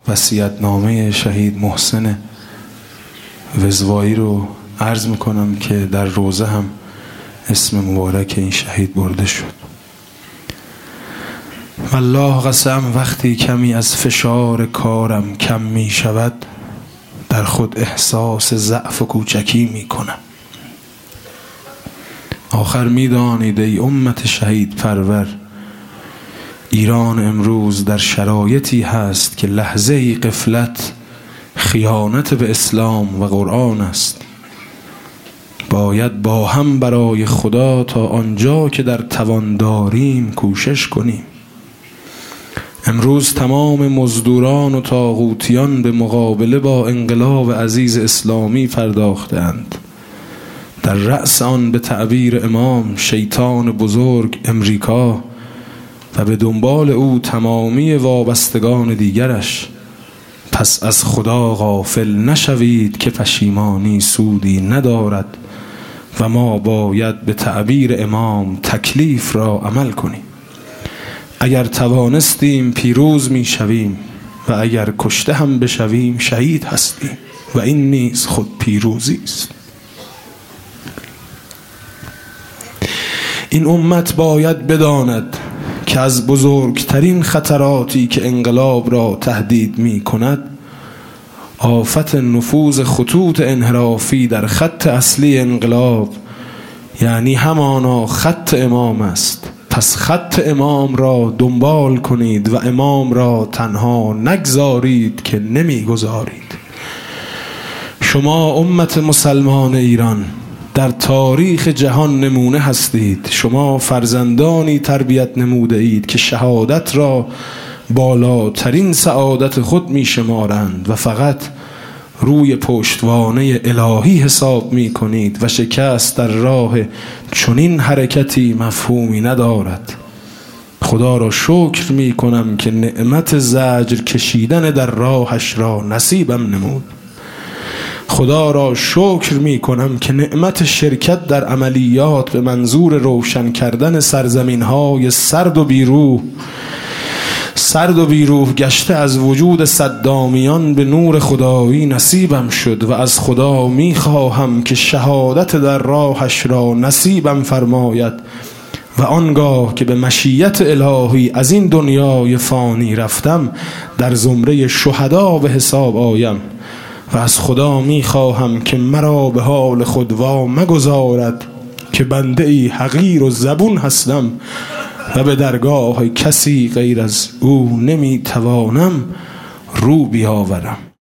وصیت‌نامه شهید محسن وزوایی رو عرض میکنم که در روزه هم اسم مبارک این شهید برده شد. والله قسم وقتی کمی از فشار کارم کم می شود، در خود احساس ضعف و کوچکی می کنم. آخر می دانید ای امت شهید پرور، ایران امروز در شرایطی هست که لحظه غفلت خیانت به اسلام و قرآن است. باید با هم برای خدا تا آنجا که در توان داریم کوشش کنیم. امروز تمام مزدوران و طاغوتیان به مقابله با انقلاب عزیز اسلامی پرداختند. در رأس آن به تعبیر امام شیطان بزرگ امریکا و به دنبال او تمامی وابستگان دیگرش. پس از خدا غافل نشوید که پشیمانی سودی ندارد و ما باید به تعبیر امام تکلیف را عمل کنیم. اگر توانستیم پیروز می شویم و اگر کشته هم بشویم شهید هستیم و این نیز خود پیروزی است. این امت باید بداند که از بزرگترین خطراتی که انقلاب را تهدید می کند آفت نفوذ خطوط انحرافی در خط اصلی انقلاب، یعنی همانا خط امام است. پس خط امام را دنبال کنید و امام را تنها نگذارید که نمیگذارید. شما امت مسلمان ایران در تاریخ جهان نمونه هستید. شما فرزندانی تربیت نموده اید که شهادت را بالاترین سعادت خود می شمارند و فقط روی پشتوانه الهی حساب می کنید و شکست در راه چنین حرکتی مفهومی ندارد. خدا را شکر می کنم که نعمت زجر کشیدن در راهش را نصیبم نمود. خدا را شکر می کنم که نعمت شرکت در عملیات به منظور روشن کردن سرزمین‌های سرد و بیروح گشته از وجود صدامیان به نور خدایی نصیبم شد و از خدا می خواهم که شهادت در راهش را نصیبم فرماید و آنگاه که به مشیت الهی از این دنیای فانی رفتم در زمره شهدا به حساب آیم و از خدا می خواهم که مرا به حال خود وا مگذارد که بنده ای حقیر و زبون هستم و به درگاه کسی غیر از او نمی توانم رو بیاورم.